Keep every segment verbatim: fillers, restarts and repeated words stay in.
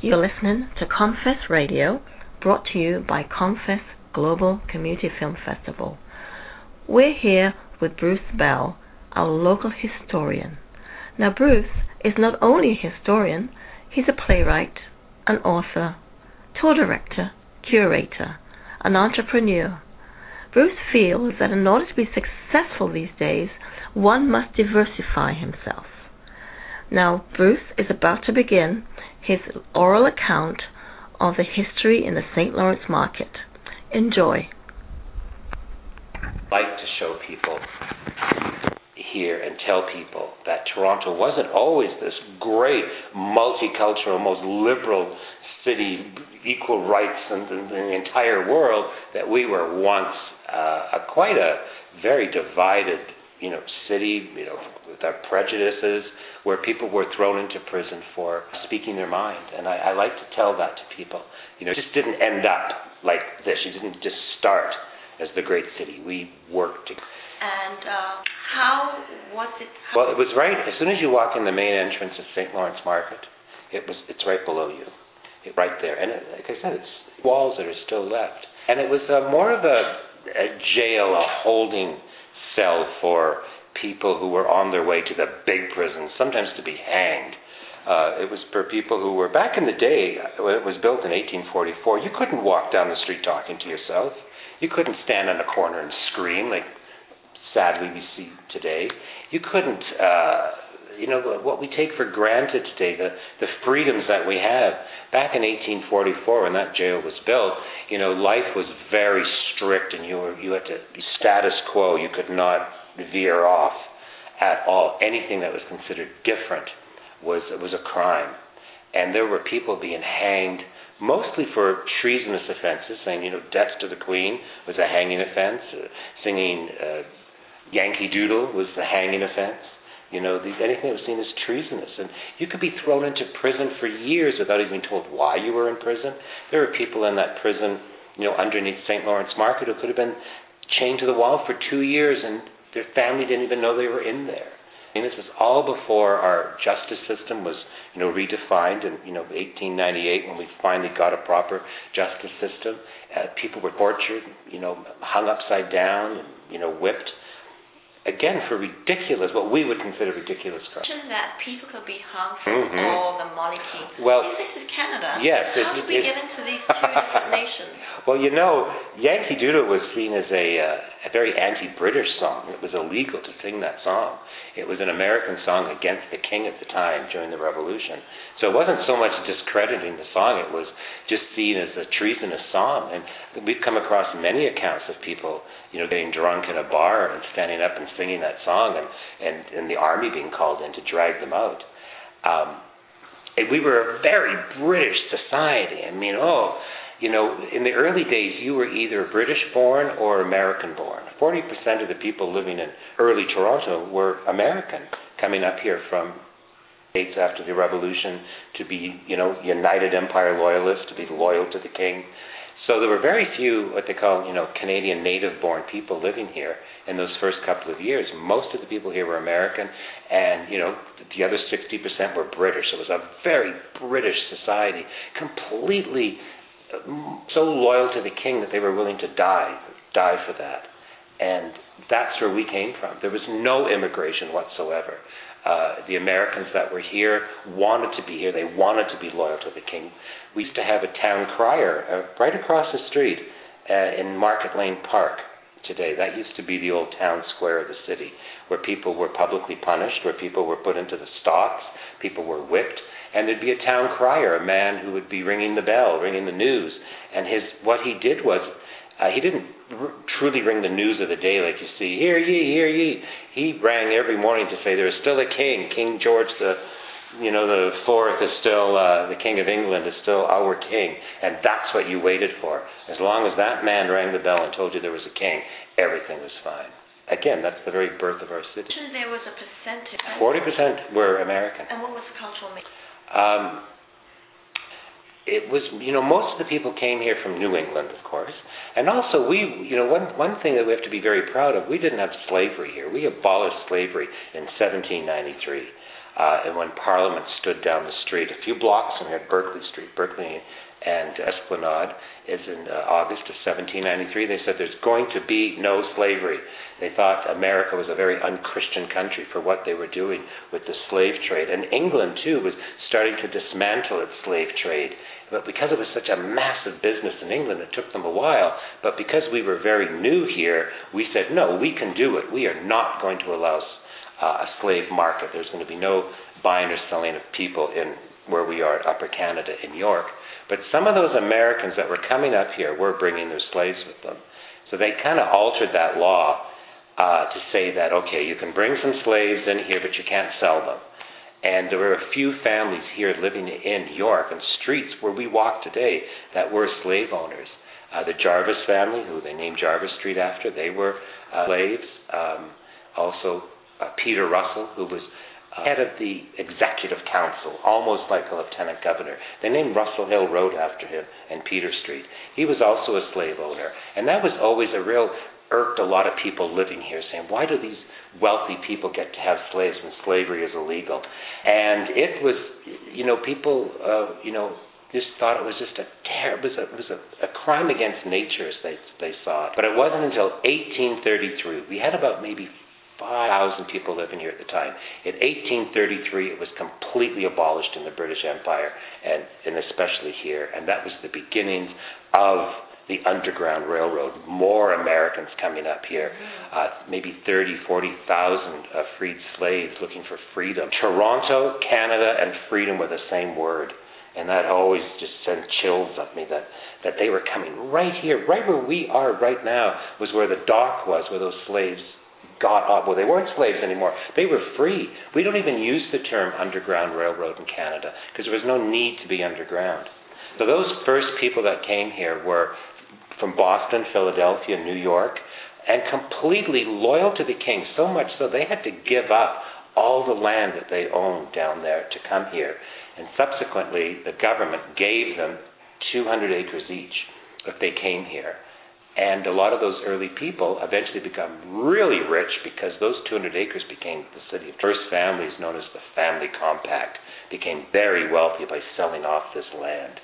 You're listening to Confess Radio, brought to you by Confess Global Community Film Festival. We're here with Bruce Bell, our local historian. Now, Bruce is not only a historian, he's a playwright, an author, tour director, curator, an entrepreneur. Bruce feels that in order to be successful these days, one must diversify himself. Now, Bruce is about to begin his oral account of the history in the Saint Lawrence Market. Enjoy. I'd like to show people here and tell people that Toronto wasn't always this great, multicultural, most liberal city, equal rights in, in the entire world, that we were once uh, a, quite a very divided, you know, city, you know, with our prejudices, where people were thrown into prison for speaking their mind. And I, I like to tell that to people. You know, it just didn't end up like this. You didn't just start as the great city. We worked together. And uh, how was it? Well, it was right, as soon as you walk in the main entrance of Saint Lawrence Market, it was it's right below you, it, right there. And it, like I said, it's walls that are still left. And it was uh, more of a, a jail, a holding cell for people who were on their way to the big prison, sometimes to be hanged. Uh, it was for people who were, back in the day, when it was built in eighteen forty-four, you couldn't walk down the street talking to yourself. You couldn't stand on a corner and scream like sadly we see today. You couldn't, uh, you know, what we take for granted today, the, the freedoms that we have. Back in eighteen forty-four, when that jail was built, you know, life was very strict, and you were you had to be status quo. You could not veer off at all. Anything that was considered different was was a crime, and there were people being hanged mostly for treasonous offenses, saying, you know, death to the Queen was a hanging offense, uh, singing uh, Yankee Doodle was a hanging offense. You know, these, anything that was seen as treasonous, and you could be thrown into prison for years without even being told why you were in prison. There were people in that prison, you know, underneath Saint Lawrence Market, who could have been chained to the wall for two years, and their family didn't even know they were in there. And this was all before our justice system was, you know, redefined in, you know, eighteen ninety-eight, when we finally got a proper justice system. Uh, people were tortured, you know, hung upside down, and, you know, whipped. Again, for ridiculous, what we would consider ridiculous crimes. That people could be hung for mm-hmm. all the molecules. Well, this is Canada. Yes. How it, did we it, get into these two different nations? Well, you know, Yankee Doodle was seen as a, uh, a very anti-British song. It was illegal to sing that song. It was an American song against the king at the time during the Revolution. So it wasn't so much discrediting the song, it was just seen as a treasonous song. And we've come across many accounts of people, you know, getting drunk in a bar and standing up and singing that song, and, and, and the army being called in to drag them out. Um, and we were a very British society. I mean, oh, you know, in the early days, you were either British-born or American-born. forty percent of the people living in early Toronto were American, coming up here from states after the Revolution to be, you know, United Empire loyalists, to be loyal to the king. So there were very few, what they call, you know, Canadian native-born people living here in those first couple of years. Most of the people here were American, and, you know, the other sixty percent were British. It was a very British society, completely so loyal to the king that they were willing to die, die for that. And that's where we came from. There was no immigration whatsoever. Uh, the Americans that were here wanted to be here. They wanted to be loyal to the king. We used to have a town crier uh, right across the street uh, in Market Lane Park today. That used to be the old town square of the city, where people were publicly punished, where people were put into the stocks, people were whipped. And there'd be a town crier, a man who would be ringing the bell, ringing the news. And his what he did was, uh, he didn't r- truly ring the news of the day like you see, hear ye, hear ye. He rang every morning to say there is still a king. King George the, you know, the fourth is still, uh, the King of England is still our king. And that's what you waited for. As long as that man rang the bell and told you there was a king, everything was fine. Again, that's the very birth of our city. There was a percentage. forty percent were American. And what was the cultural mix? Um, it was, you know, most of the people came here from New England, of course. And also we, you know, one, one thing that we have to be very proud of, we didn't have slavery here. We abolished slavery in seventeen ninety-three. Uh, and when Parliament stood down the street, a few blocks from here, Berkeley Street, Berkeley and Esplanade, is in uh, August of seventeen ninety-three, they said there's going to be no slavery. They thought America was a very un-Christian country for what they were doing with the slave trade. And England, too, was starting to dismantle its slave trade. But because it was such a massive business in England, it took them a while. But because we were very new here, we said, no, we can do it. We are not going to allow uh, a slave market. There's going to be no buying or selling of people in where we are, Upper Canada in York. But some of those Americans that were coming up here were bringing their slaves with them. So they kind of altered that law uh, to say that, okay, you can bring some slaves in here, but you can't sell them. And there were a few families here living in York and streets where we walk today that were slave owners. Uh, the Jarvis family, who they named Jarvis Street after, they were uh, slaves. Um, also, uh, Peter Russell, who was uh, head of the Executive Council, almost like a lieutenant governor. They named Russell Hill Road after him and Peter Street. He was also a slave owner. And that was always a real irked a lot of people living here, saying, why do these wealthy people get to have slaves when slavery is illegal? And it was, you know, people, uh, you know, just thought it was just a terror, it was a, it was a, a crime against nature as they, they saw it. But it wasn't until eighteen thirty-three, we had about maybe five thousand people living here at the time. In eighteen thirty-three, it was completely abolished in the British Empire, and, and especially here. And that was the beginnings of the Underground Railroad, more Americans coming up here, uh, maybe thirty, forty thousand uh, freed slaves looking for freedom. Toronto, Canada, and freedom were the same word, and that always just sent chills up me that, that they were coming right here, right where we are right now, was where the dock was, where those slaves got off. Well, they weren't slaves anymore. They were free. We don't even use the term Underground Railroad in Canada because there was no need to be underground. So those first people that came here were from Boston, Philadelphia, New York, and completely loyal to the king, so much so they had to give up all the land that they owned down there to come here. And subsequently, the government gave them two hundred acres each if they came here. And a lot of those early people eventually become really rich because those two hundred acres became the city. First families, known as the Family Compact, became very wealthy by selling off this land.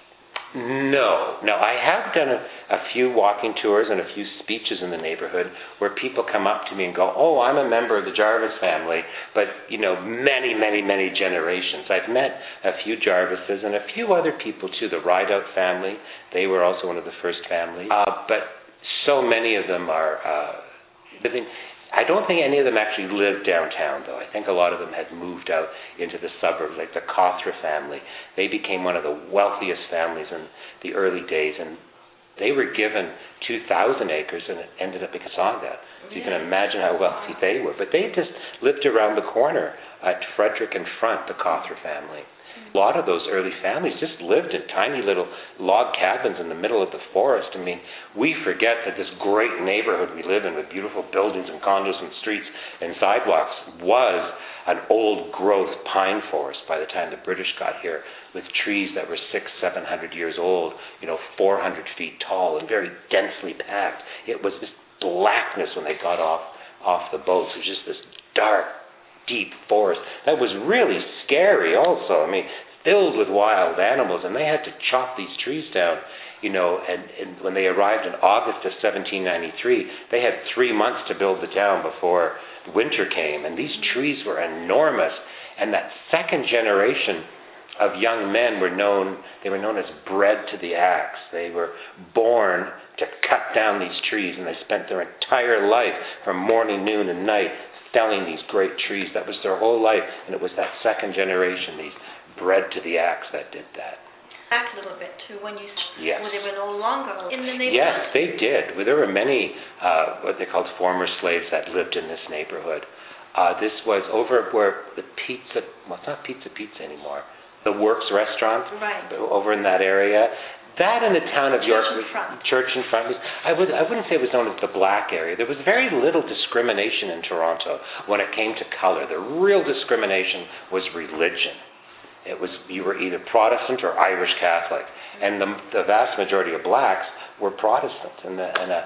No. No, I have done a, a few walking tours and a few speeches in the neighborhood where people come up to me and go, oh, I'm a member of the Jarvis family, but, you know, many, many, many generations. I've met a few Jarvises and a few other people, too. The Rideout family, they were also one of the first families. Uh, but so many of them are uh, living... I don't think any of them actually lived downtown, though. I think a lot of them had moved out into the suburbs, like the Cothra family. They became one of the wealthiest families in the early days, and they were given two thousand acres, and it ended up in Casanga. So you can imagine how wealthy they were. But they just lived around the corner at Frederick and Front, the Cothra family. A lot of those early families just lived in tiny little log cabins in the middle of the forest. I mean, we forget that this great neighborhood we live in with beautiful buildings and condos and streets and sidewalks was an old growth pine forest by the time the British got here, with trees that were six, seven hundred years old, you know, four hundred feet tall and very densely packed. It was this blackness when they got off, off the boats. It was just this dark, deep forest that was really scary also. I mean, filled with wild animals, and they had to chop these trees down, you know, and, and when they arrived in August of seventeen ninety-three, they had three months to build the town before winter came, and these trees were enormous. And that second generation of young men were known, they were known as bred to the axe. They were born to cut down these trees, and they spent their entire life from morning, noon, and night felling these great trees. That was their whole life, and it was that second generation, these bred to the axe, that did that. Back a little bit to when you yes. when they were no longer in the neighborhood. Yes, they did. Well, there were many uh, what they called former slaves that lived in this neighborhood. Uh, this was over where the pizza, well, it's not Pizza Pizza anymore, the Works restaurant, right. over in that area. That in the town of Church York, in front. Church in Front, was, I, would, I wouldn't say it was known as the black area. There was very little discrimination in Toronto when it came to color. The real discrimination was religion. It was, you were either Protestant or Irish Catholic, and the, the vast majority of blacks were Protestant, and, the, and uh,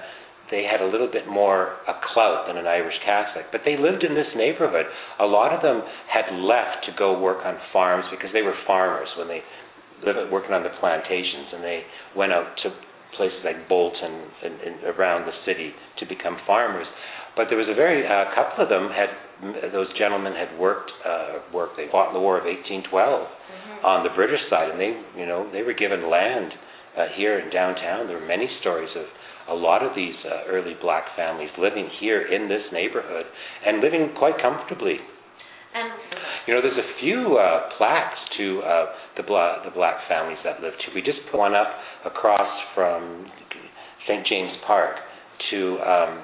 they had a little bit more a clout than an Irish Catholic. But they lived in this neighborhood. A lot of them had left to go work on farms because they were farmers when they lived working on the plantations, and they went out to places like Bolton and, and around the city to become farmers. But there was a very a uh, couple of them had those gentlemen had worked uh, worked. They fought in the War of eighteen twelve mm-hmm. on the British side, and they you know they were given land uh, here in downtown. There were many stories of a lot of these uh, early black families living here in this neighborhood and living quite comfortably. And you know, there's a few uh, plaques to uh, the bla- the black families that lived here. We just put one up across from Saint James Park to um,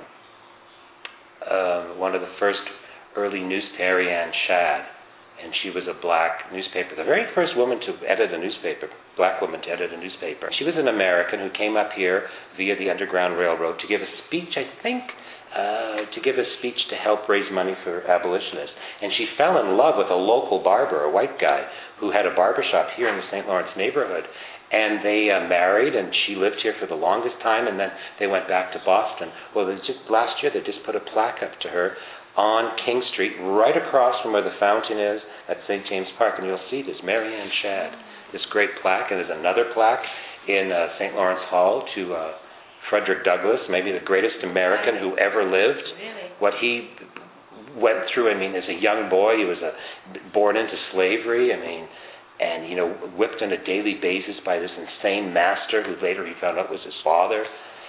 uh, one of the first early newspapers, Ann Shadd, and she was a black newspaper, the very first woman to edit a newspaper, black woman to edit a newspaper. She was an American who came up here via the Underground Railroad to give a speech, I think, uh, to give a speech to help raise money for abolitionists. And she fell in love with a local barber, a white guy, who had a barber shop here in the Saint Lawrence neighborhood. And they uh, married, and she lived here for the longest time, and then they went back to Boston. Well, they just last year they just put a plaque up to her on King Street, right across from where the fountain is at Saint James Park, and you'll see this Mary Ann Shadd, this great plaque, and there's another plaque in uh, Saint Lawrence Hall to uh, Frederick Douglass, maybe the greatest American who ever lived. Really? What he went through, I mean, as a young boy, he was uh, born into slavery, I mean, and, you know, whipped on a daily basis by this insane master who later he found out was his father.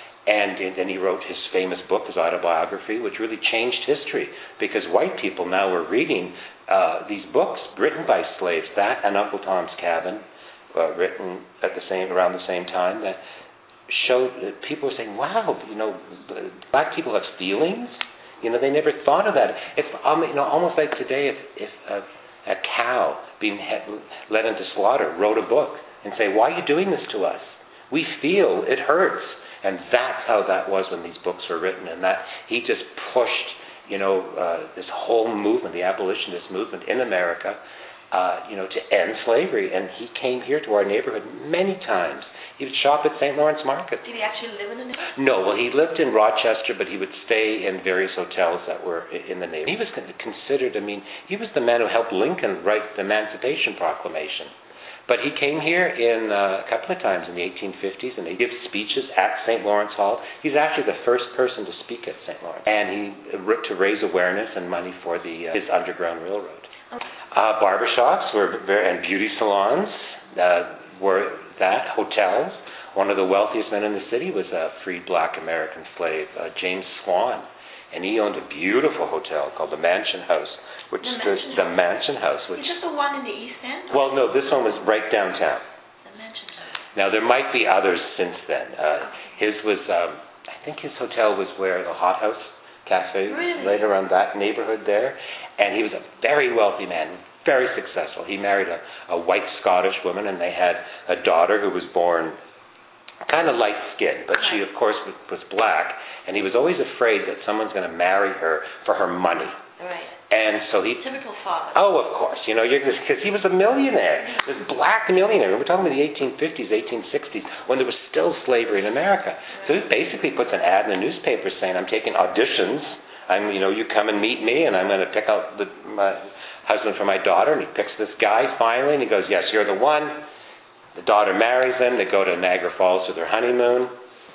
And then he wrote his famous book, his autobiography, which really changed history because white people now were reading uh, these books written by slaves, that and Uncle Tom's Cabin, uh, written at the same around the same time, that showed that people were saying, "Wow, you know, black people have feelings." You know, they never thought of that. It's um, you know almost like today, if if a, a cow being he- led into slaughter wrote a book and say, "Why are you doing this to us? We feel it hurts." And that's how that was when these books were written. And that he just pushed, you know, uh, this whole movement, the abolitionist movement in America, uh, you know, to end slavery. And he came here to our neighborhood many times. He would shop at Saint Lawrence Market. Did he actually live in the neighborhood? No, well, he lived in Rochester, but he would stay in various hotels that were in the neighborhood. He was considered, I mean, he was the man who helped Lincoln write the Emancipation Proclamation. But he came here in uh, a couple of times in the eighteen fifties, and he gives speeches at Saint Lawrence Hall. He's actually the first person to speak at Saint Lawrence, and he to raise awareness and money for the uh, his Underground Railroad. Okay. Uh, barbershops were very, and beauty salons uh, were that. Hotels. One of the wealthiest men in the city was a freed black American slave, uh, James Swan, and he owned a beautiful hotel called the Mansion House. Which the is Mansion the House. Mansion House. Which, is this the one in the East End? Well, no, this one was right downtown. The Mansion House. Now, there might be others since then. Uh, his was, um, I think his hotel was where the Hot House Cafe, really? right around that neighborhood there. And he was a very wealthy man, very successful. He married a, a white Scottish woman, and they had a daughter who was born kind of light-skinned, but she, of course, was, was black. And he was always afraid that someone's going to marry her for her money. Right. And so he... Typical father. Oh, of course. You know, because he was a millionaire. This black millionaire. We're talking about the eighteen fifties, eighteen sixties, when there was still slavery in America. Right. So he basically puts an ad in the newspaper saying, I'm taking auditions. I'm, you know, you come and meet me, and I'm going to pick out the, my husband for my daughter. And he picks this guy finally, and he goes, yes, you're the one. The daughter marries him. They go to Niagara Falls for their honeymoon.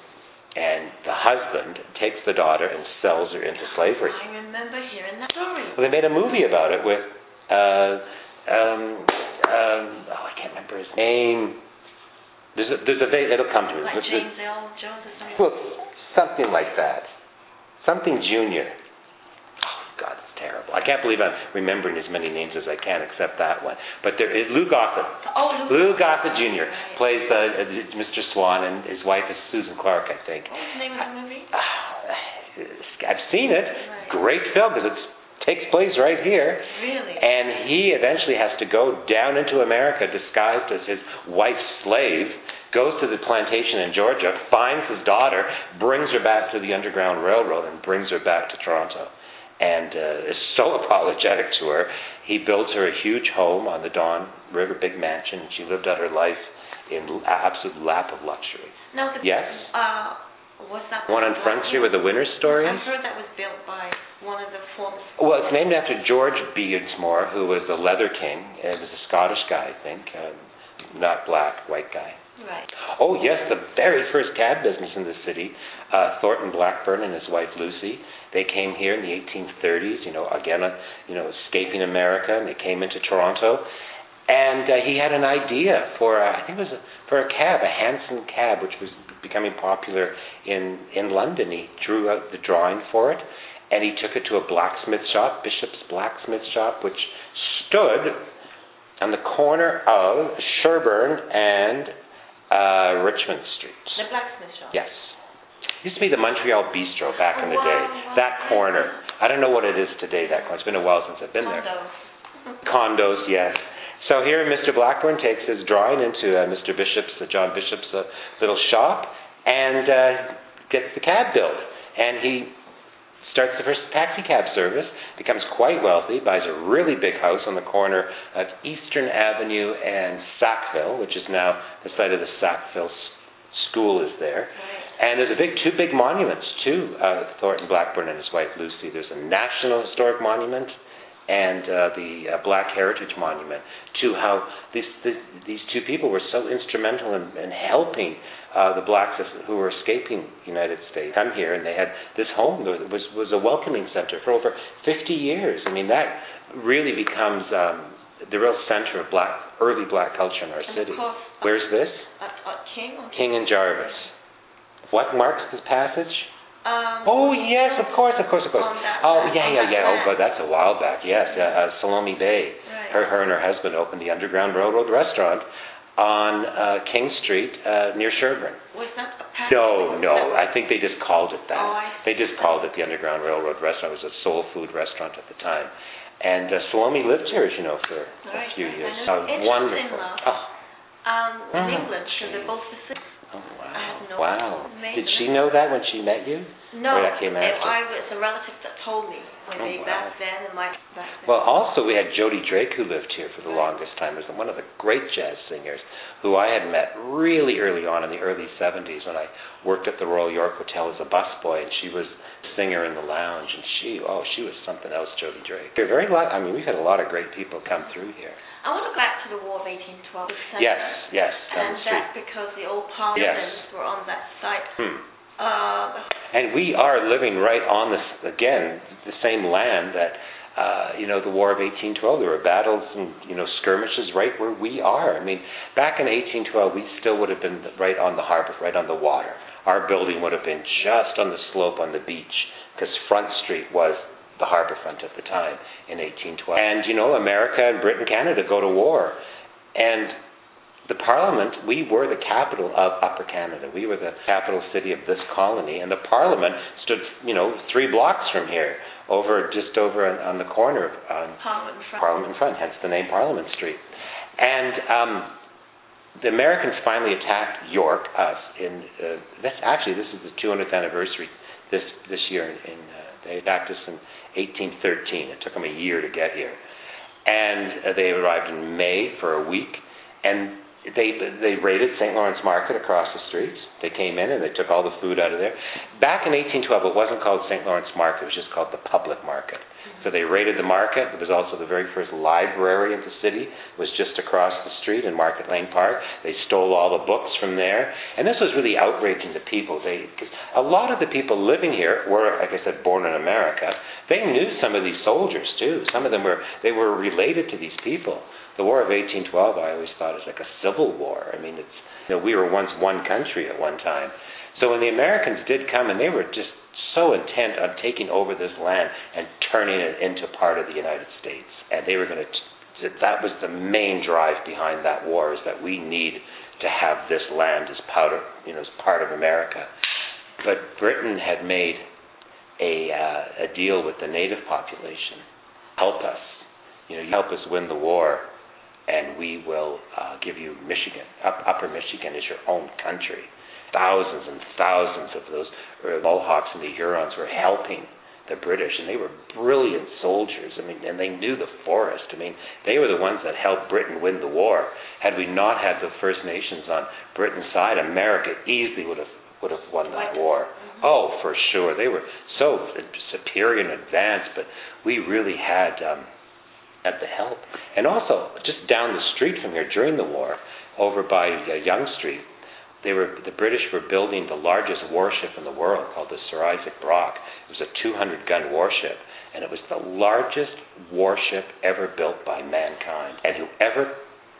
And the husband takes the daughter and sells her into slavery. I remember hearing that story. Well, they made a movie about it with, uh, um, um, oh, I can't remember his name. There's a, there's a, it'll come to me. Like there's, James L. Jones or something? Well, something like that. Something Junior. Oh, God, it's terrible. I can't believe I'm remembering as many names as I can except that one. But there is Lou Gossett. Oh, Lou, Lou Gossett Junior Right. plays uh, Mister Swan, and his wife is Susan Clark, I think. What was the name of the movie? Uh, I've seen it. Right. Great film because it takes place right here. Really? And he eventually has to go down into America disguised as his wife's slave, goes to the plantation in Georgia, finds his daughter, brings her back to the Underground Railroad, and brings her back to Toronto. And uh, is so apologetic to her. He builds her a huge home on the Don River, big mansion, and she lived out her life in absolute lap of luxury. Now, the, Yes? Uh, Was that One on Front Street with the Winter Story. I heard that was built by one of the former... Well, it's named after George Beardsmore, who was the Leather King. It was a Scottish guy, I think. Um, not black, white guy. Right. Oh, yes, the very first cab business in the city, uh, Thornton Blackburn and his wife Lucy, they came here in the eighteen thirties, you know, again, uh, you know, escaping America, and they came into Toronto. And uh, he had an idea for, uh, I think it was a, for a cab, a Hanson cab, which was becoming popular in, in London. He drew out the drawing for it, and he took it to a blacksmith shop, Bishop's Blacksmith Shop, which stood on the corner of Sherbourne and uh, Richmond Street. The blacksmith shop? Yes. It used to be the Montreal Bistro back in the wow, day. wow. That corner. I don't know what it is today, that corner. It's been a while since I've been Condos. there. Condos, yes. So here Mister Blackburn takes his drawing into uh, Mister Bishop's, uh, John Bishop's uh, little shop, and uh, gets the cab built. And he starts the first taxi cab service, becomes quite wealthy, buys a really big house on the corner of Eastern Avenue and Sackville, which is now the site of the Sackville S- School is there. Right. And there's a big, two big monuments to uh, Thornton Blackburn and his wife Lucy. There's a National Historic Monument and uh, the uh, Black Heritage Monument to how these the, these two people were so instrumental in, in helping uh, the blacks who were escaping the United States come here, and they had this home that was was a welcoming center for over fifty years. I mean, that really becomes um, the real center of black early black culture in our And city. of course, Where's this? At, at King? Or King and Jarvis. What marks this passage? Um, Oh yes, of course, of course, of course. On that Oh land, yeah, on yeah, that yeah. Oh, land. but that's a while back. Yes, uh, uh, Salome Bay. Right. Her, her and her husband opened the Underground Railroad restaurant on uh, King Street uh, near Sherbourne. Was that a package? No, no. That I think they just called it that. Oh, I They just called it the Underground Railroad restaurant. It was a soul food restaurant at the time. And uh, Salome lived here, as you know, for Right, a few right. years. I know. Uh, Interesting wonderful. enough. Oh, Um, in Oh, England, so gee. they're both the same. oh, wow. I have no wow. clue. Did she know that when she met you? No, Or that came it, after? I, it's a relative that told me when Oh, they wow. back then and my back then. Well, also we had Jody Drake, who lived here for the Right. longest time. Was one of the great jazz singers who I had met really early on in the early seventies when I worked at the Royal York Hotel as a busboy, and she was a singer in the lounge, and she, oh, she was something else, Jody Drake. You're very lucky. I mean, we've had a lot of great people come through here. I want to go back to the War of eighteen twelve. Yes, yes, down And the street. that's because the old parliaments were on that site. Hmm. Uh, And we are living right on this, again, the same land that, uh, you know, the War of eighteen twelve. There were battles and, you know, skirmishes right where we are. I mean, back in eighteen twelve, we still would have been right on the harbor, right on the water. Our building would have been just on the slope on the beach, because Front Street was the harbor front at the time in eighteen twelve. And, you know, America and Britain, Canada go to war. And the Parliament, we were the capital of Upper Canada. We were the capital city of this colony, and the Parliament stood, you know, three blocks from here, over just over on, on the corner of um, Parliament in front. Parliament in front, hence the name Parliament Street. And um, the Americans finally attacked York, us, in, uh, this, actually this is the two hundredth anniversary this this year. In, in uh, they attacked us in eighteen thirteen. It took them a year to get here. And uh, they arrived in May for a week, and They they raided Saint Lawrence Market across the street. They came in and they took all the food out of there. Back in eighteen twelve, it wasn't called Saint Lawrence Market. It was just called the Public Market. So they raided the market. It was also the very first library of the city. It was just across the street in Market Lane Park. They stole all the books from there. And this was really outraging to people. They, 'cause a lot of the people living here were, like I said, born in America. They knew some of these soldiers, too. Some of them were, they were related to these people. The War of eighteen twelve, I always thought, is like a civil war. I mean, it's, you know, we were once one country at one time. So when the Americans did come, and they were just so intent on taking over this land and turning it into part of the United States, and they were going to, that was the main drive behind that war, is that we need to have this land as part of, you know, as part of America. But Britain had made a uh, a deal with the native population. Help us, you know, you help us win the war, and we will uh, give you Michigan, up, Upper Michigan is your own country. Thousands and thousands of those Mohawks and the Hurons were helping the British, and they were brilliant soldiers. I mean, and they knew the forest. I mean, they were the ones that helped Britain win the war. Had we not had the First Nations on Britain's side, America easily would have would have won that White. war. Mm-hmm. Oh, for sure. They were so superior and advanced, but we really had um, had the help. And also, just down the street from here during the war, over by uh, Yonge Street, they were the British were building the largest warship in the world called the Sir Isaac Brock. It was a two hundred gun warship, and it was the largest warship ever built by mankind. And whoever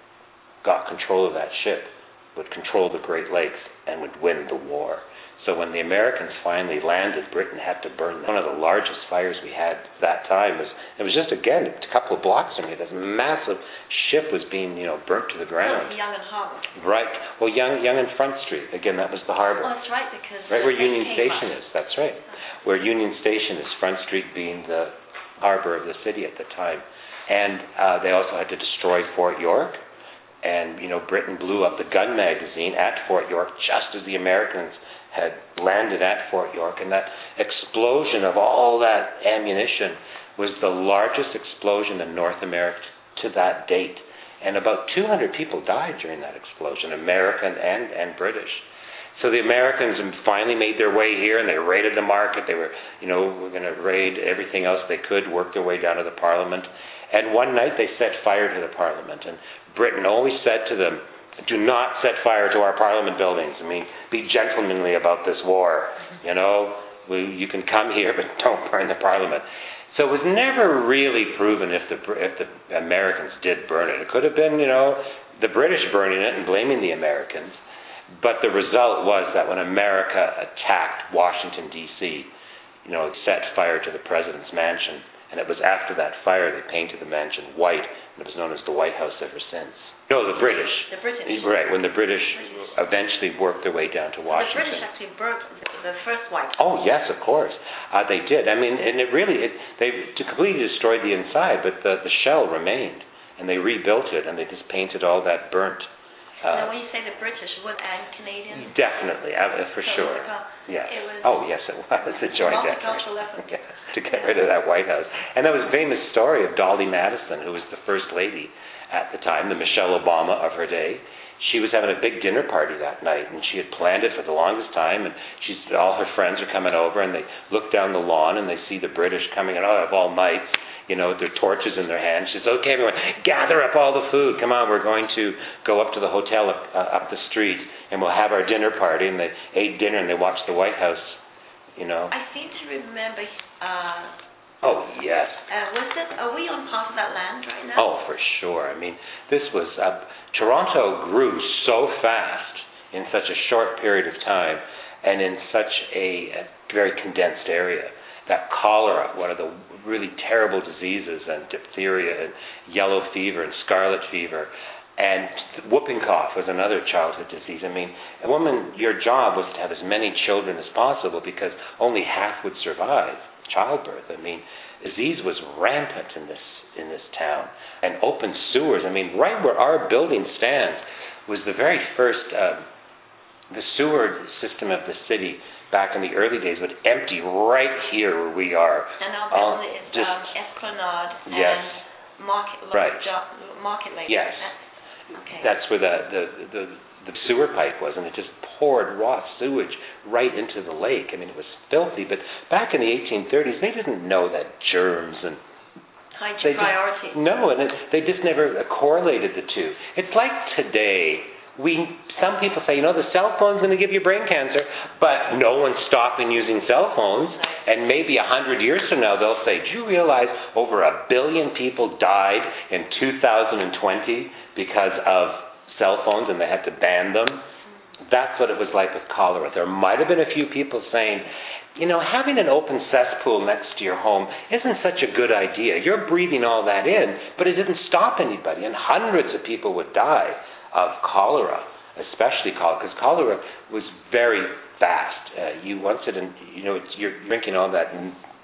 got control of that ship would control the Great Lakes and would win the war. So when the Americans finally landed, Britain had to burn them. One of the largest fires we had that time was, it was just, again, a couple of blocks from here. This massive ship was being, you know, burnt to the ground. Oh, Yonge and Harbour. Right. Well, Yonge, Yonge and Front Street. Again, that was the harbour. Oh, that's right, because... Right where Union came Station up. is. That's right. Where Union Station is, Front Street being the harbour of the city at the time. And uh, they also had to destroy Fort York. And, you know, Britain blew up the gun magazine at Fort York just as the Americans had landed at Fort York. And that explosion of all that ammunition was the largest explosion in North America to that date. And about two hundred people died during that explosion, American and, and British. So the Americans finally made their way here, and they raided the market. They were, you know, were going to raid everything else they could, work their way down to the Parliament. And one night they set fire to the Parliament. And Britain always said to them, do not set fire to our Parliament buildings. I mean, be gentlemanly about this war. You know, we, you can come here, but don't burn the Parliament. So it was never really proven if the if the Americans did burn it. It could have been, you know, the British burning it and blaming the Americans. But the result was that when America attacked Washington, D C, you know, it set fire to the president's mansion. And it was after that fire they painted the mansion white, and it was known as the White House ever since. No, the British. The British. Right, when the British, British. eventually worked their way down to Washington. The British actually burnt the first White House. Oh, yes, of course. Uh, they did. I mean, and it really, it, they completely destroyed the inside, but the, the shell remained. And they rebuilt it, and they just painted all that burnt. Uh, now, when you say the British, was and Canadian? Definitely, uh, for so sure. It was, Yes. It was oh, yes, it was a joint effort. Multicultural effort. Yeah, to get rid of that White House. And there was a famous story of Dolly Madison, who was the first lady at the time, the Michelle Obama of her day. She was having a big dinner party that night, and she had planned it for the longest time, and she's all her friends are coming over, and they look down the lawn, and they see the British coming in, oh, of all mights, you know, with their torches in their hands. She says, okay, everyone, gather up all the food. Come on, we're going to go up to the hotel up, uh, up the street, and we'll have our dinner party. And they ate dinner, and they watched the White House, you know. I seem to remember... Uh, Oh, yes. Uh, was it, are we on part of that land right now? Oh, for sure. I mean, this was, uh, Toronto grew so fast in such a short period of time and in such a, a very condensed area that cholera, one of the really terrible diseases, and diphtheria and yellow fever and scarlet fever, and whooping cough was another childhood disease. I mean, a woman, your job was to have as many children as possible because only half would survive childbirth. I mean, disease was rampant in this in this town. And open sewers, I mean, right where our building stands was the very first, uh, the sewer system of the city back in the early days would empty right here where we are. And our Uh, building is just- um, Esplanade Yes. and Market, Right. jo- Market Lane. Yes. That's, okay. That's where the, the, the, the sewer pipe was, and it just poured raw sewage right into the lake. I mean, it was filthy. But back in the eighteen thirties, they didn't know that germs and Hygiene priority. Just, no, and it, they just never correlated the two. It's like today. We some people say, you know, the cell phone's going to give you brain cancer, but no one's stopping using cell phones. And maybe a hundred years from now, they'll say, do you realize over a billion people died in two thousand twenty because of cell phones, and they had to ban them? That's what it was like with cholera. There might have been a few people saying, you know, having an open cesspool next to your home isn't such a good idea. You're breathing all that in, but it didn't stop anybody, and hundreds of people would die of cholera, especially cholera, because cholera was very fast. Uh, you once it, in, you know, it's, you're drinking all that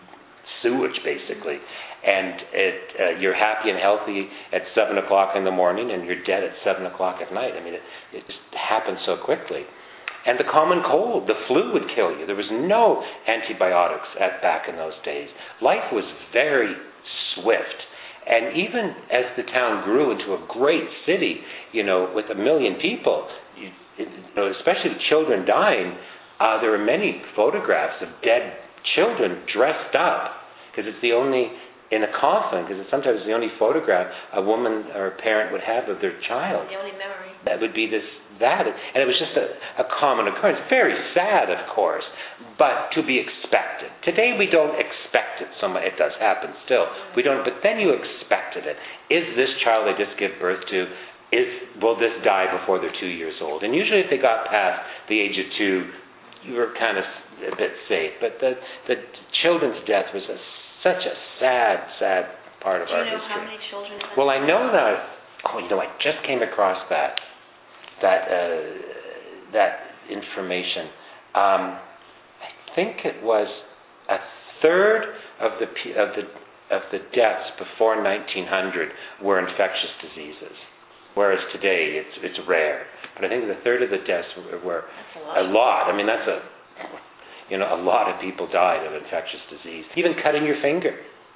sewage basically, and it, uh, you're happy and healthy at seven o'clock in the morning, and you're dead at seven o'clock at night. I mean, it, it just happened so quickly. And the common cold, the flu would kill you. There was no antibiotics at back in those days. Life was very swift. And even as the town grew into a great city, you know, with a million people, you, it, you know, especially the children dying, uh, there were many photographs of dead children dressed up, because it's the only, in a coffin, because it's sometimes the only photograph a woman or a parent would have of their child. The only memory. That would be this, that. And it was just a, a common occurrence. Very sad, of course, but to be expected. Today we don't expect it so much. It does happen still. We don't, but then you expected it. Is this child they just give birth to, is will this die before they're two years old? And usually if they got past the age of two, you were kind of a bit safe. But the, the children's death was a, such a sad, sad part of Do you our know history. how many children? Well, I know that. Oh, you know, I just came across that that uh, that information. Um, I think it was a third of the of the of the deaths before nineteen hundred were infectious diseases, whereas today it's it's rare. But I think a third of the deaths were, were a lot. a lot. I mean, that's a you know a lot of people died of infectious disease. Even cutting your finger,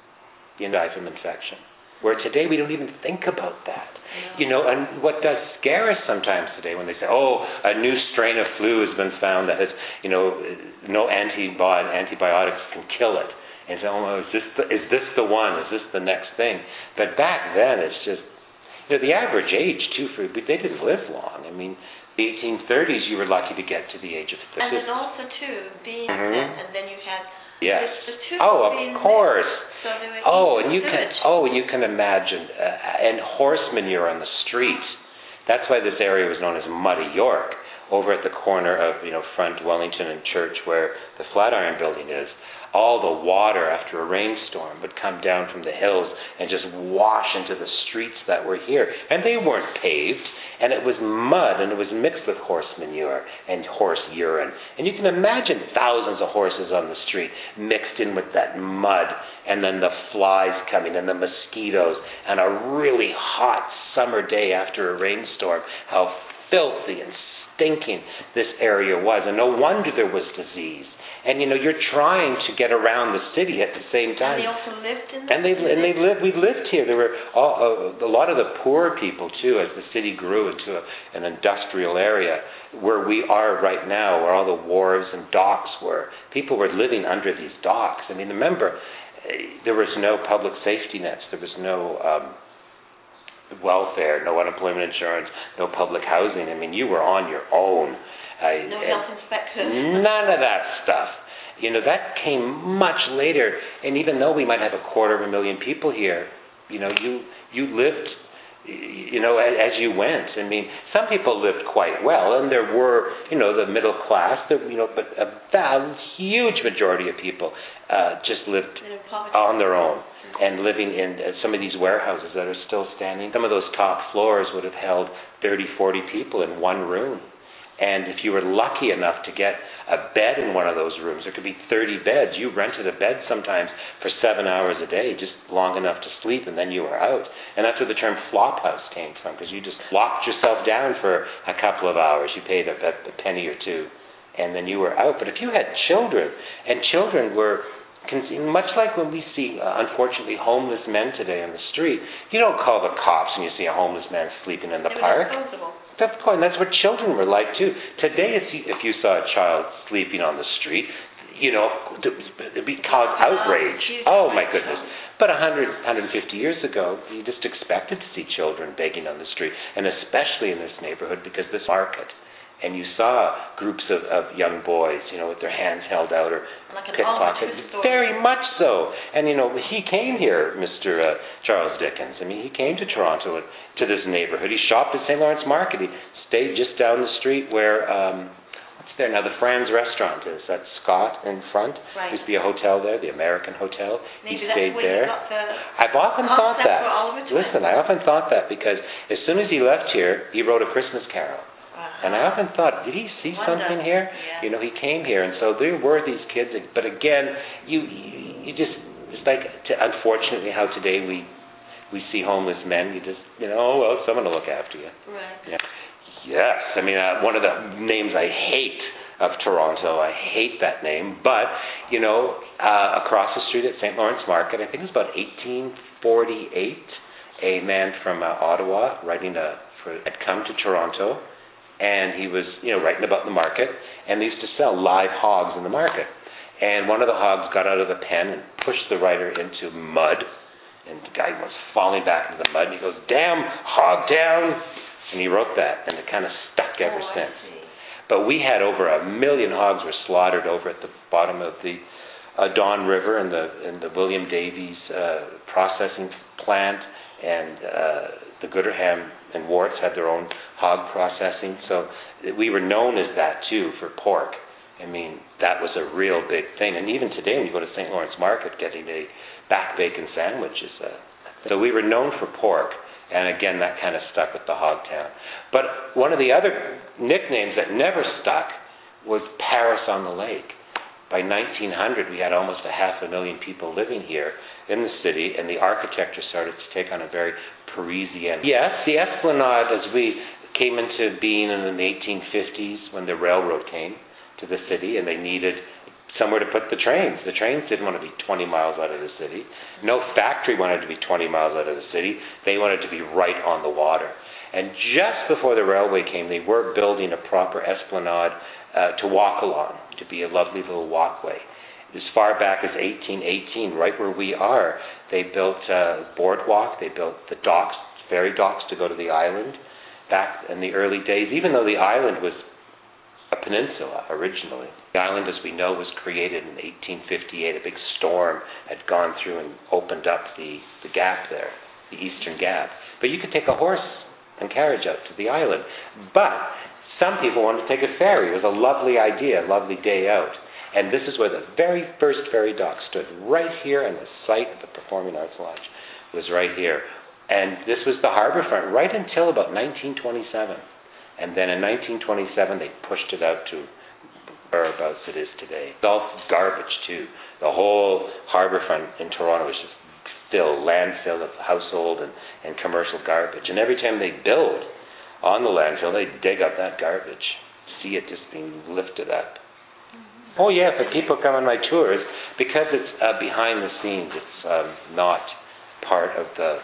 you die from infection. Where today we don't even think about that. No. You know, and what does scare us sometimes today when they say, oh, a new strain of flu has been found that has, you know, no antibi- antibiotics can kill it. And so, oh, is this, the, is this the one? Is this the next thing? But back then, it's just, you know, the average age, too, for they didn't live long. I mean, the eighteen thirties, you were lucky to get to the age of fifty. And then also, too, being mm-hmm. then, and then you had yes. the, the two oh, of course. Mixed, so they were oh, and you good. can oh, and you can imagine, uh, and horse manure on the street. That's why this area was known as Muddy York, over at the corner of you know Front Wellington and Church, where the Flatiron Building is. All the water after a rainstorm would come down from the hills and just wash into the streets that were here, and they weren't paved. And it was mud, and it was mixed with horse manure and horse urine. And you can imagine thousands of horses on the street mixed in with that mud, and then the flies coming, and the mosquitoes, and a really hot summer day after a rainstorm, how filthy and stinking this area was. And no wonder there was disease. And you know, you're trying to get around the city at the same time. And they also lived in the And they and they lived. We lived here. There were all, uh, a lot of the poor people too, as the city grew into a, an industrial area where we are right now, where all the wharves and docks were. People were living under these docks. I mean, remember, there was no public safety nets. There was no um, welfare, no unemployment insurance, no public housing. I mean, you were on your own. I, no health inspectors. None of that stuff. You know, that came much later. And even though we might have a quarter of a million people here, you know, you you lived, you know, as, as you went. I mean, some people lived quite well, and there were, you know, the middle class, the, you know, but a vast, huge majority of people uh, just lived on their own and living in uh, some of these warehouses that are still standing. Some of those top floors would have held thirty, forty people in one room. And if you were lucky enough to get a bed in one of those rooms, there could be thirty beds. You rented a bed sometimes for seven hours a day, just long enough to sleep, and then you were out. And that's where the term flop house came from, because you just locked yourself down for a couple of hours. You paid a, a penny or two, and then you were out. But if you had children, and children were, much like when we see, uh, unfortunately, homeless men today on the street, you don't call the cops when you see a homeless man sleeping in the they park. Were disposable. Of course, and that's what children were like too. Today, if you, if you saw a child sleeping on the street, you know, it'd be cause outrage. Oh my goodness! But one hundred, one hundred fifty years ago, you just expected to see children begging on the street, and especially in this neighborhood because this market. And you saw groups of, of young boys, you know, with their hands held out or like pickpocket. Very much so. And, you know, he came here, Mister Uh, Charles Dickens. I mean, he came to Toronto, to this neighborhood. He shopped at Saint Lawrence Market. He stayed just down the street where, um, what's there now? The Franz restaurant is. That's Scott in front. Right. Used to be a hotel there, the American Hotel. Maybe he that's stayed where there. You got the I've often thought that. For Listen, I often thought that because as soon as he left here, he wrote A Christmas Carol. Uh-huh. And I often thought, did he see Wonder. something here? Yeah. You know, he came here, and so there were these kids. But again, you you, you just it's like to, unfortunately how today we we see homeless men. You just you know, oh well, someone will look after you. Right. Yeah. Yes, I mean uh, one of the names I hate of Toronto. I hate that name, but you know, uh, across the street at Saint Lawrence Market, I think it was about eighteen forty-eight. A man from uh, Ottawa writing a for, had come to Toronto. and he was, you know, writing about the market, and they used to sell live hogs in the market. And one of the hogs got out of the pen and pushed the writer into mud, and the guy was falling back into the mud, and he goes, "Damn, hog down!" And he wrote that, and it kind of stuck ever oh, since. But we had over a million hogs were slaughtered over at the bottom of the uh, Don River in the in the William Davies uh, processing plant, and uh, the Gooderham and Warts had their own hog processing. So we were known as that too for pork. I mean, that was a real big thing. And even today, when you go to Saint Lawrence Market, getting a back bacon sandwich is a... So we were known for pork. And again, that kind of stuck with the hog town. But one of the other nicknames that never stuck was Paris on the Lake. By nineteen hundred, we had almost a half a million people living here in the city, and the architecture started to take on a very Parisian... Yes, the Esplanade, as we came into being in the eighteen fifties, when the railroad came to the city, and they needed somewhere to put the trains. The trains didn't want to be twenty miles out of the city. No factory wanted to be twenty miles out of the city. They wanted to be right on the water. And just before the railway came, they were building a proper esplanade uh, to walk along, to be a lovely little walkway. As far back as eighteen eighteen, right where we are, they built a boardwalk, they built the docks, ferry docks to go to the island back in the early days, even though the island was a peninsula originally. The island, as we know, was created in eighteen fifty-eight. A big storm had gone through and opened up the, the gap there, the Eastern Gap. But you could take a horse and carriage out to the island. But some people wanted to take a ferry. It was a lovely idea, a lovely day out. And this is where the very first ferry dock stood, right here, and the site of the Performing Arts Lodge was right here. And this was the harbour front right until about nineteen twenty-seven. And then in nineteen twenty-seven, they pushed it out to whereabouts it is today. It's all garbage, too. The whole harbour front in Toronto is just still landfill of household and, and commercial garbage. And every time they build on the landfill, they dig up that garbage. See it just being lifted up. Mm-hmm. Oh, yeah, for people come on my tours, because it's uh, behind the scenes, it's um, not part of the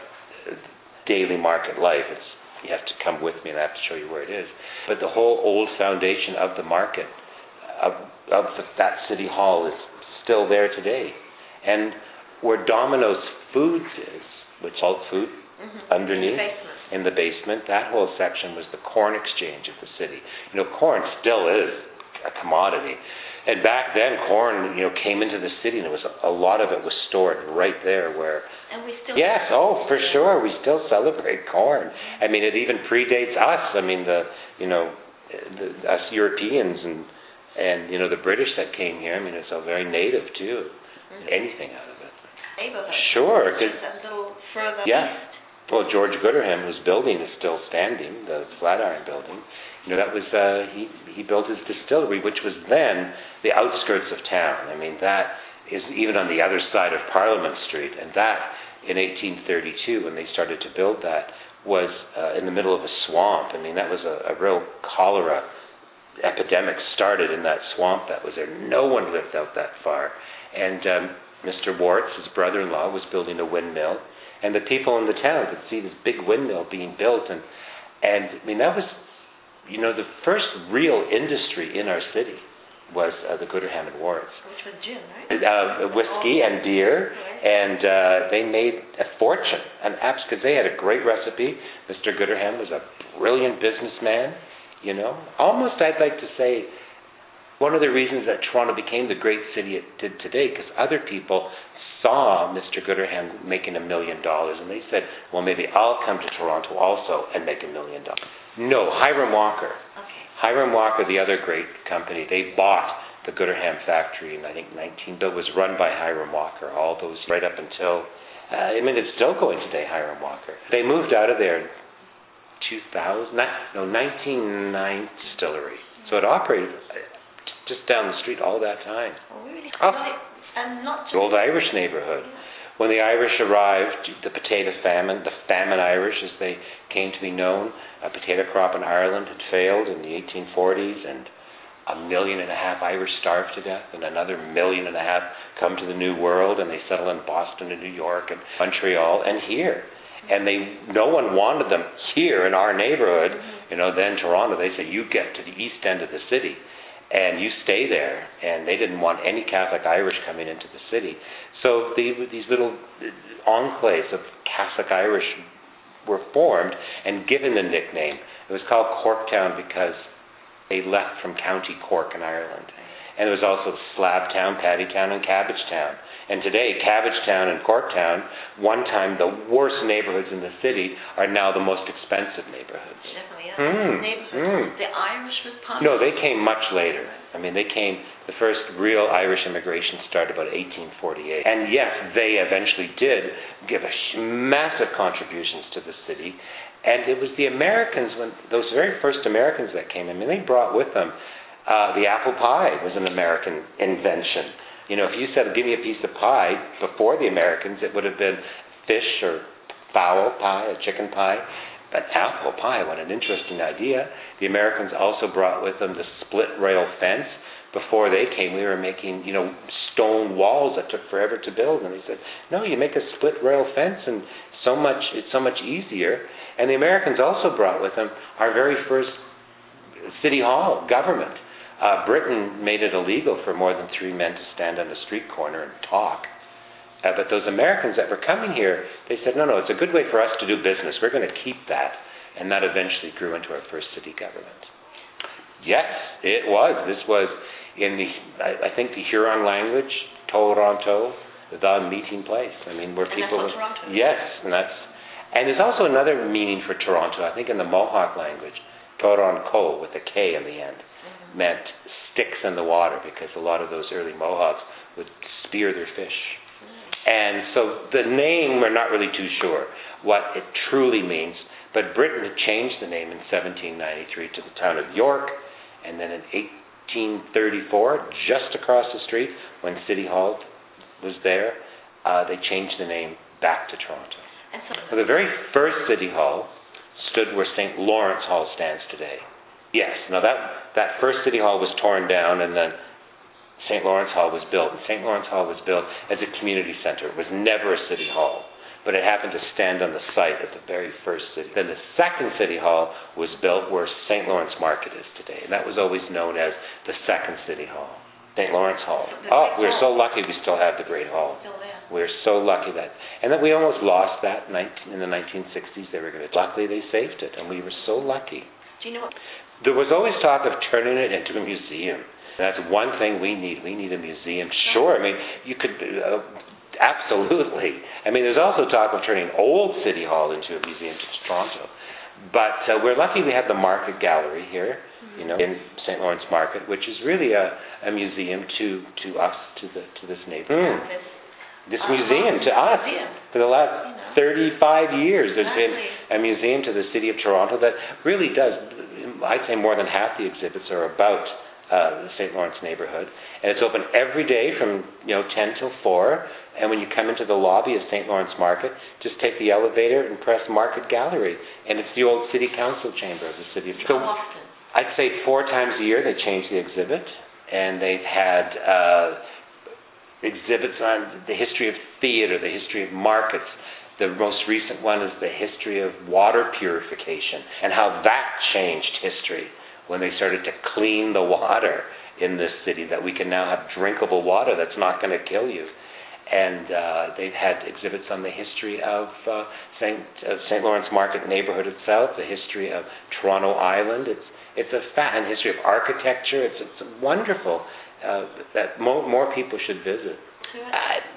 daily market life. It's You have to come with me, and I have to show you where it is. But the whole old foundation of the market, of, of the, that city hall, is still there today. And where Domino's Foods is, which is all food mm-hmm. underneath, in the, in the basement, that whole section was the corn exchange of the city. You know, corn still is a commodity. And back then, corn, you know, came into the city, and it was a, a lot of it was stored right there where... And we still... Yes, oh, for sure, we still celebrate corn. I mean, it even predates us. I mean, the, you know, the, us Europeans and, and, you know, the British that came here, I mean, it's all very native, too. Mm-hmm. Anything out of it. Neighborhood. Sure. Just a little further yeah. east. Well, George Gooderham, whose building is still standing, the Flatiron building, you know, that was, uh, he, he built his distillery, which was then the outskirts of town. I mean, that is even on the other side of Parliament Street. And that, in eighteen thirty-two, when they started to build that, was uh, in the middle of a swamp. I mean, that was a, a real cholera epidemic started in that swamp that was there. No one lived out that far. And um, Mister Warts, his brother-in-law, was building a windmill. And the people in the town could see this big windmill being built. And, and I mean, that was... You know, the first real industry in our city was uh, the Gooderham and Warts. Which was gin, right? Uh, whiskey oh. and beer, right. and uh, they made a fortune. And apps, because they had a great recipe. Mister Gooderham was a brilliant businessman, you know. Almost, I'd like to say, one of the reasons that Toronto became the great city it did today, because other people saw Mister Gooderham making a million dollars, and they said, well, maybe I'll come to Toronto also and make a million dollars. No, Hiram Walker. Okay. Hiram Walker, the other great company, they bought the Gooderham factory in, I think, nineteen... It was run by Hiram Walker, all those right up until... Uh, I mean, it's still going today, Hiram Walker. They moved out of there in two thousand, no, nineteen oh nine distillery. So it operated just down the street all that time. Oh, really? Oh. And not just... The old Irish neighborhood. Yeah. When the Irish arrived, the potato famine, the famine Irish as they came to be known, a potato crop in Ireland had failed in the eighteen forties, and a million and a half Irish starved to death, and another million and a half come to the New World, and they settle in Boston and New York and Montreal and here. And they, no one wanted them here in our neighborhood You know, then Toronto, they said, you get to the east end of the city and you stay there. And they didn't want any Catholic Irish coming into the city. So the, these little enclaves of Catholic Irish were formed and given the nickname. It was called Corktown because they left from County Cork in Ireland. And there was also Slabtown, Paddytown, and Cabbagetown. And today, Cabbagetown and Corktown, one time the worst neighborhoods in the city, are now the most expensive neighborhoods. Definitely, yeah. Mm. Neighborhoods. Mm. The Irish was popular. No, they came much later. I mean, they came, the first real Irish immigration started about eighteen forty-eight. And yes, they eventually did give a massive contributions to the city. And it was the Americans, when those very first Americans that came in, I mean, they brought with them, uh, the apple pie was an American invention. You know, if you said, give me a piece of pie before the Americans, it would have been fish or fowl pie, a chicken pie. But apple pie, what an interesting idea. The Americans also brought with them the split rail fence. Before they came, we were making, you know, stone walls that took forever to build. And they said, no, you make a split rail fence and so much, it's so much easier. And the Americans also brought with them our very first city hall, government. Uh, Britain made it illegal for more than three men to stand on a street corner and talk. Uh, but those Americans that were coming here, they said, no, no, it's a good way for us to do business. We're going to keep that. And that eventually grew into our first city government. Yes, it was. This was in the, I, I think the Huron language, Toronto, the meeting place. I mean, where and people... that's what Toronto is. Yes, and that's... And there's also another meaning for Toronto, I think in the Mohawk language, Toronto, with a K in the end, mm-hmm. meant sticks in the water, because a lot of those early Mohawks would spear their fish. Mm-hmm. And so the name, we're not really too sure what it truly means, but Britain had changed the name in seventeen ninety-three to the town of York, and then in eighteen thirty-four, just across the street, when City Hall was there, uh, they changed the name back to Toronto. And so, well, the very first City Hall stood where Saint Lawrence Hall stands today. Yes, now that, that first City Hall was torn down and then Saint Lawrence Hall was built. And Saint Lawrence Hall was built as a community center. It was never a city hall, but it happened to stand on the site of the very first city. Then the second City Hall was built where Saint Lawrence Market is today, and that was always known as the second City Hall, Saint Lawrence Hall. Oh, we're so lucky we still have the Great Hall. Still there. We're so lucky that, and that we almost lost that in the nineteen sixties. They were going to, luckily they saved it, and we were so lucky. Do you know what? There was always talk of turning it into a museum. That's one thing we need. We need a museum. Sure, I mean, you could, uh, absolutely. I mean, there's also talk of turning Old City Hall into a museum to Toronto. But uh, we're lucky we have the Market Gallery here, mm-hmm. you know, in Saint Lawrence Market, which is really a, a museum to, to us, to the to this neighborhood. Mm. This, this uh, museum to us. Museum. For the last you know. thirty-five years, there's exactly. been a museum to the city of Toronto that really does, I'd say more than half the exhibits are about uh, the Saint Lawrence neighborhood. And it's open every day from, you know, ten till four. And when you come into the lobby of Saint Lawrence Market, just take the elevator and press Market Gallery. And it's the old city council chamber of the city of Toronto. How often? I'd say four times a year they change the exhibit. And they've had uh, exhibits on the history of theater, the history of markets. The most recent one is the history of water purification and how that changed history when they started to clean the water in this city, that we can now have drinkable water that's not going to kill you. And uh, they've had exhibits on the history of uh, Saint Uh, Saint Lawrence Market neighborhood itself, the history of Toronto Island. It's it's a fat and history of architecture. It's it's wonderful uh, that more more people should visit. Uh,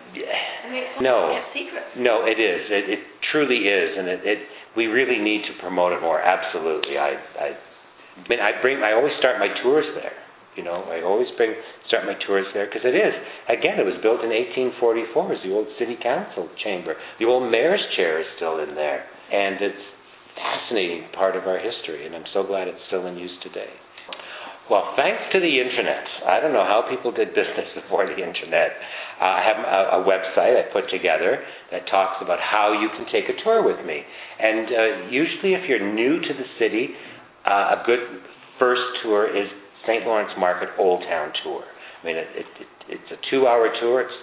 I mean, it's no, a secret. no, it is. It, it truly is, and it, it we really need to promote it more. Absolutely, I I, I mean I bring I always start my tours there. You know, I always bring start my tours there because it is. Again, it was built in eighteen forty-four as the old city council chamber. The old mayor's chair is still in there, and it's a fascinating part of our history, and I'm so glad it's still in use today. Well, thanks to the internet. I don't know how people did business before the internet. Uh, I have a, a website I put together that talks about how you can take a tour with me. And uh, usually if you're new to the city, uh, a good first tour is Saint Lawrence Market Old Town Tour. I mean, it, it, it, it's a two-hour tour, it's,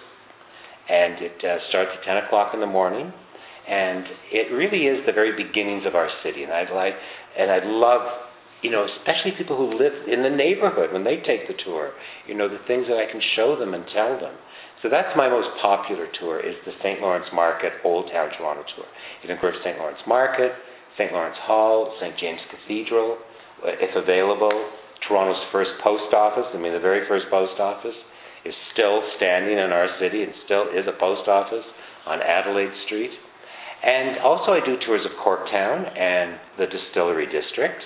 and it uh, starts at ten o'clock in the morning, and it really is the very beginnings of our city. And I'd like and I love, you know, especially people who live in the neighborhood when they take the tour, you know, the things that I can show them and tell them. So that's my most popular tour, is the Saint Lawrence Market Old Town Toronto tour. You can go to Saint Lawrence Market, Saint Lawrence Hall, Saint James Cathedral, if available. Toronto's first post office, I mean the very first post office, is still standing in our city and still is a post office on Adelaide Street. And also I do tours of Corktown and the Distillery District.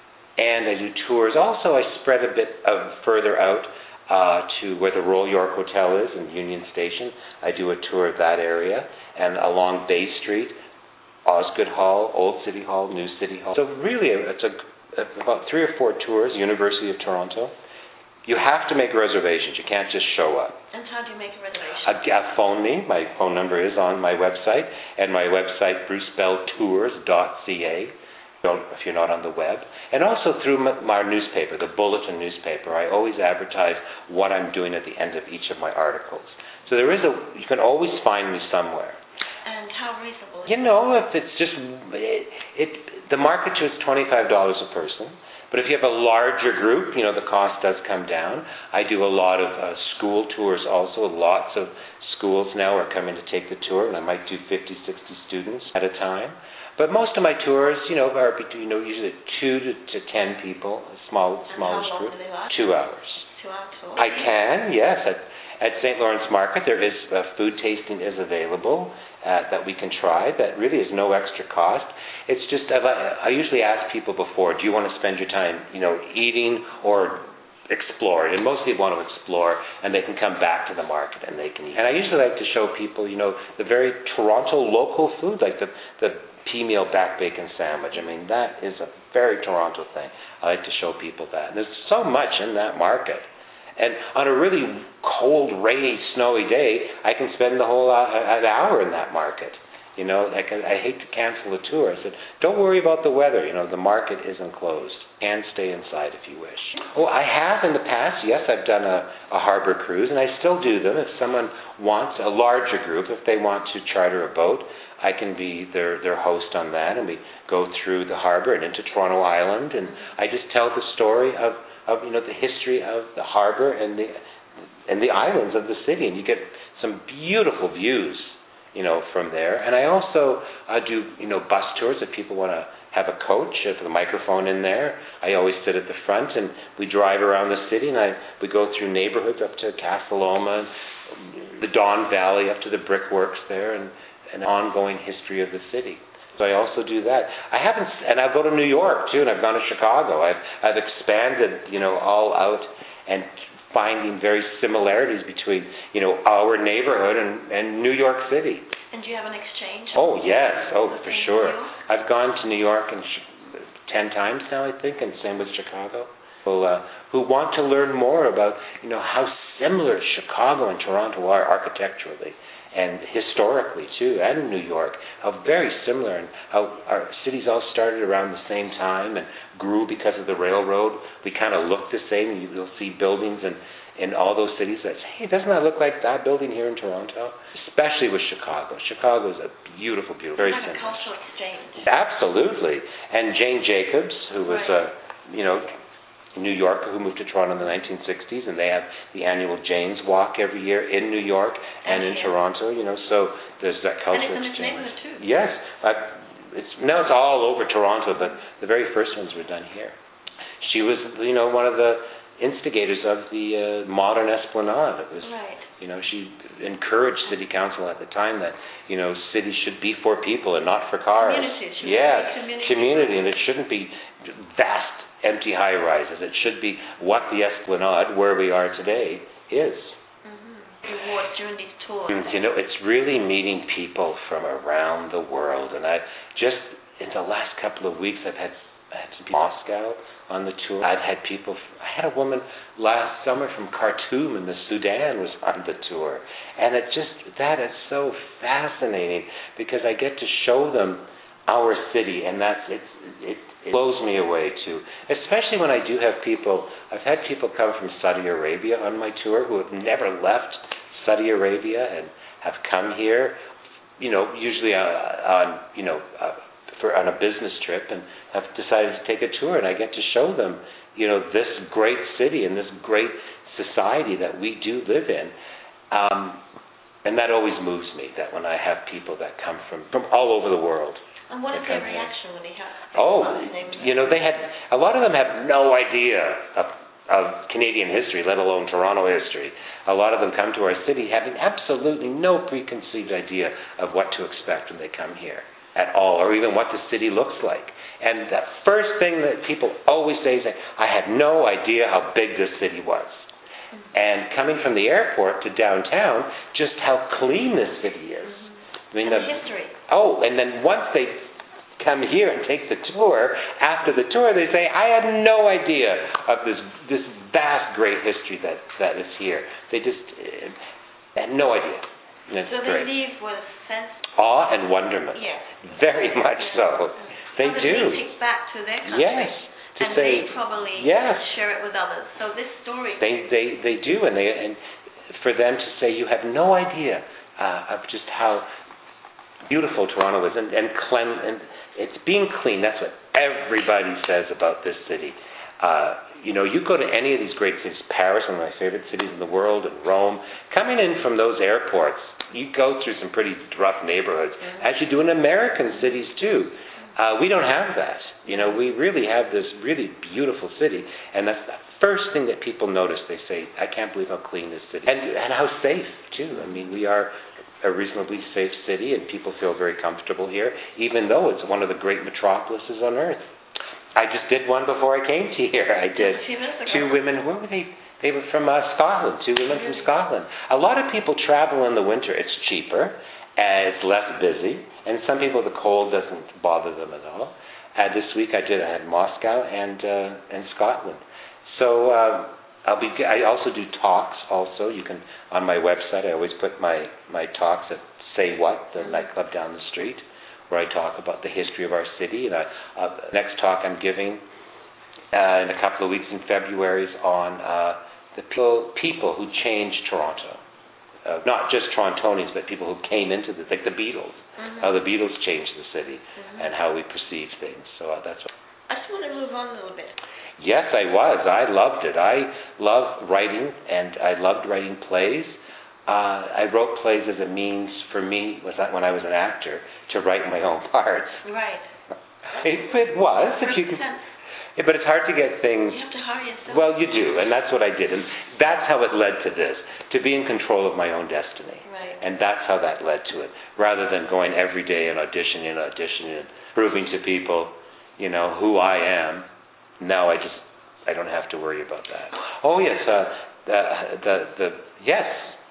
And I do tours. Also, I spread a bit of further out uh, to where the Royal York Hotel is in Union Station. I do a tour of that area. And along Bay Street, Osgoode Hall, Old City Hall, New City Hall. So really, it's a, about three or four tours, University of Toronto. You have to make reservations. You can't just show up. And how do you make a reservation? Uh, uh, phone me. My phone number is on my website. And my website, bruce bell tours dot c a. If you're not on the web. And also through my newspaper, the Bulletin newspaper, I always advertise what I'm doing at the end of each of my articles. So there is a, you can always find me somewhere. And how reasonable? You know, if it's just, it, it the market is twenty-five dollars a person. But if you have a larger group, you know, the cost does come down. I do a lot of uh, school tours also. Lots of schools now are coming to take the tour, and I might do fifty, sixty students at a time. But most of my tours, you know, are between, you know, usually two to, to ten people, a small, smallest group. And how long do they last? Two hours. Two hours. Tour. I can, yes. At, at Saint Lawrence Market, there is uh, food tasting is available uh, that we can try. That really is no extra cost. It's just I, I usually ask people before, do you want to spend your time, you know, eating or exploring? And most people want to explore, and they can come back to the market and they can eat. And I usually like to show people, you know, the very Toronto local food, like the the pea meal back bacon sandwich. I mean, that is a very Toronto thing. I like to show people that. And there's so much in that market. And on a really cold, rainy, snowy day, I can spend the whole uh, an hour in that market. You know, I, can, I hate to cancel a tour. I said, don't worry about the weather. You know, the market isn't closed. And stay inside if you wish. Oh, I have in the past. Yes, I've done a, a harbor cruise, and I still do them. If someone wants a larger group, if they want to charter a boat, I can be their, their host on that, and we go through the harbor and into Toronto Island, and I just tell the story of, of you know, the history of the harbor and the and the islands of the city, and you get some beautiful views, you know, from there. And I also uh, do, you know, bus tours if people want to have a coach with a microphone in there. I always sit at the front, and we drive around the city, and I we go through neighborhoods up to Casa Loma, the Don Valley, up to the brickworks there, and an ongoing history of the city. So I also do that. I haven't, and I go to New York too, and I've gone to Chicago. I've I've expanded, you know, all out and finding very similarities between, you know, our neighborhood and, and New York City. And do you have an exchange? Oh yes, oh for sure. You? I've gone to New York and sh- ten times now, I think, and same with Chicago. People uh, who want to learn more about, you know, how similar Chicago and Toronto are architecturally. And historically, too, and New York, how very similar, and how our cities all started around the same time and grew because of the railroad. We kind of look the same. You'll see buildings in, in all those cities that say, hey, doesn't that look like that building here in Toronto? Especially with Chicago. Chicago is a beautiful, beautiful, very like similar. a cultural exchange. Absolutely. And Jane Jacobs, who was right. a, you know, New Yorker who moved to Toronto in the nineteen sixties, and they have the annual Jane's Walk every year in New York and in yeah. Toronto, you know, so there's that cultural and it's exchange. in this neighborhood too. Yes. I, it's, now it's all over Toronto, but the very first ones were done here. She was, you know, one of the instigators of the uh, modern Esplanade. It was, right. you know, she encouraged City Council at the time that, you know, cities should be for people and not for cars. Community. Yeah, community. community, and it shouldn't be vast empty high-rises. It should be what the Esplanade, where we are today, is. Mm-hmm. Reward during these tours. You know, it's really meeting people from around the world. And I just, in the last couple of weeks, I've had, I had some people from Moscow on the tour. I've had people, I had a woman last summer from Khartoum in the Sudan was on the tour. And it just, that is so fascinating because I get to show them our city, and that's, it's, it, it blows me away too. Especially when I do have people, I've had people come from Saudi Arabia on my tour who have never left Saudi Arabia and have come here, you know, usually uh, on, you know, uh, for on a business trip and have decided to take a tour, and I get to show them, you know, this great city and this great society that we do live in. Um, and that always moves me, that when I have people that come from, from all over the world. And what is their reaction when they have... Oh, you know, they had, a lot of them have no idea of, of Canadian history, let alone Toronto history. A lot of them come to our city having absolutely no preconceived idea of what to expect when they come here at all, or even what the city looks like. And the first thing that people always say is, I had no idea how big this city was. Mm-hmm. And coming from the airport to downtown, just how clean this city is. Mm-hmm. I mean, and the, the history. Oh, and then once they come here and take the tour, after the tour they say, I had no idea of this this vast, great history that, that is here. They just uh, had no idea. And it's so great. they leave with a sense... Awe and wonderment. Yes. Very much so. They and do. They take back to their country. Yes. To and say, they probably yes. share it with others. So this story... They they, they do, and they and for them to say, you have no idea uh, of just how beautiful Toronto is, and, and clean, and it's being clean. That's what everybody says about this city. Uh, you know, you go to any of these great cities, Paris, one of my favorite cities in the world, and Rome, coming in from those airports, you go through some pretty rough neighborhoods, mm-hmm. as you do in American cities too. Uh, we don't have that. You know, we really have this really beautiful city, and that's the first thing that people notice. They say, I can't believe how clean this city is. And, and how safe, too. I mean, we are a reasonably safe city, and people feel very comfortable here, even though it's one of the great metropolises on earth. I just did one before I came to here. I did two women. Where were they? They were from uh, Scotland, two women from Scotland. A lot of people travel in the winter. It's cheaper, and it's less busy, and some people, the cold doesn't bother them at all. Uh, this week I did, I had Moscow and uh, and Scotland. So uh, I'll be. I also do talks. Also, you can on my website. I always put my my talks at Say What, the nightclub down the street, where I talk about the history of our city. And I, uh, next talk I'm giving uh, in a couple of weeks in February is on uh, the people people who changed Toronto. Uh, not just Torontonians, but people who came into the, like the Beatles, mm-hmm. how the Beatles changed the city, mm-hmm. and how we perceive things. So uh, that's what. I just want to move on a little bit. Yes, I was. I loved it. I love writing, and I loved writing plays. Uh, I wrote plays as a means for me, was that when I was an actor, to write my own parts. Right. It, it was. If you can, yeah, but it's hard to get things. You have to hire yourself. Well, you do, and that's what I did, and that's how it led to this, to be in control of my own destiny. Right. And that's how that led to it, rather than going every day and auditioning and auditioning and proving to people, you know, who I am. Now I just, I don't have to worry about that. Oh yes, uh, the the the yes,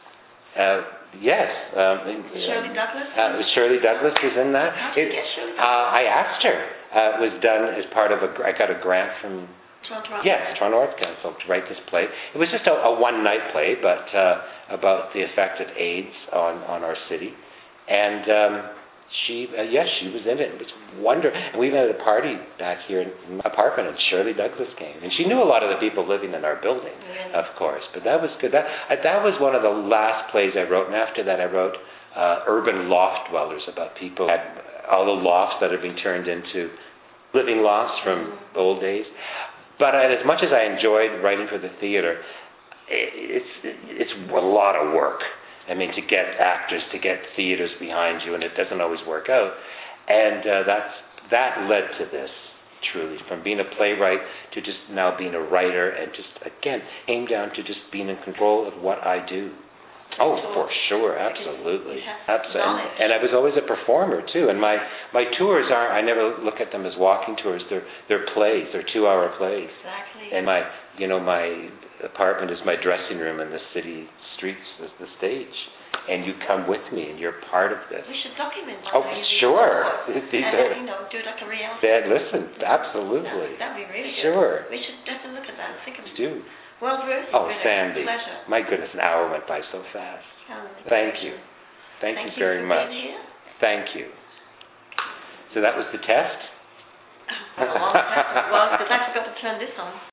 uh, yes. Um, Shirley Douglas. Uh, Shirley Douglas was in that. How did it, you get Shirley Douglas? Uh, I asked her. Uh, it was done as part of a. I got a grant from. Toronto Arts. Yes, Toronto Arts Council to write this play. It was just a, a one-night play, but uh, about the effect of AIDS on, on our city, and um, she, uh, yes, she was in it. It was wonderful. And we had a party back here in my apartment, and Shirley Douglas came, and she knew a lot of the people living in our building, really? Of course. But that was good. That uh, that was one of the last plays I wrote, and after that, I wrote uh, Urban Loft Dwellers, about people who had all the lofts that have been turned into living lofts from mm-hmm. old days. But I, as much as I enjoyed writing for the theater, it's it's a lot of work. I mean, to get actors, to get theaters behind you, and it doesn't always work out. And uh, that's that led to this, truly, from being a playwright to just now being a writer, and just again came down to just being in control of what I do. Oh, for sure, absolutely, absolutely. And, and I was always a performer too. And my, my tours aren't. I never look at them as walking tours. They're they're plays. They're two-hour plays. Exactly. And my you know my apartment is my dressing room, and the city streets is the stage. And you come with me, and you're part of this. We should document. Oh, sure. These and are, you know, do like a reality. Dad, listen, absolutely. That'd be really good. Sure. We should definitely look at that and think of it. Do. Well, Bruce, oh, it's been Sandy. a pleasure. My goodness, an hour went by so fast. Um, Thank you. Thank, Thank you you very for much. Being here. Thank you. So that was the test? Oh, well, well, because I forgot to turn this on.